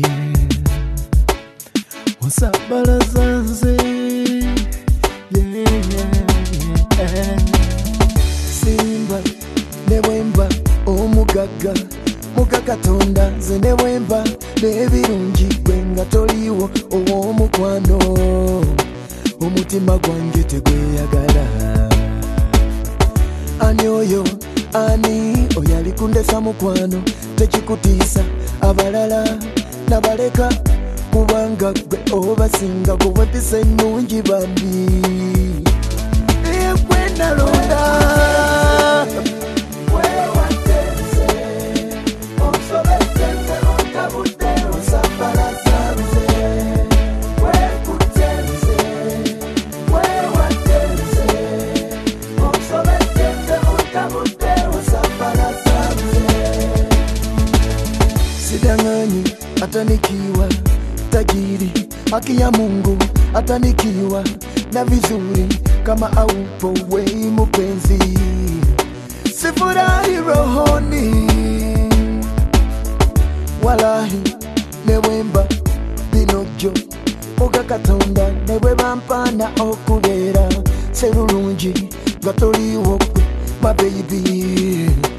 Osabalaza nze, Simba ne bwemba omugagga muka Katonda, nze ne bwemba n'ebirungi gwe nga toliiwo ow'omukwano, omutima gwange tegweyagala. Ani oyo, ani oyo alikundesa mukwano, tekikutiisa abalala nabaleka, kubanga gwe obasinga gwe mpisa ennungi bambi. Gwe nalonda sidanganyi, atanikiwa tajiri, haki ya Mungu atanikiwa na vizuri, kama aupo we mpenzi, sifurahi rohoni, walahi newemba binojo muka Katonda nebwe bampana okubeera serulungi nga toliwo my baby.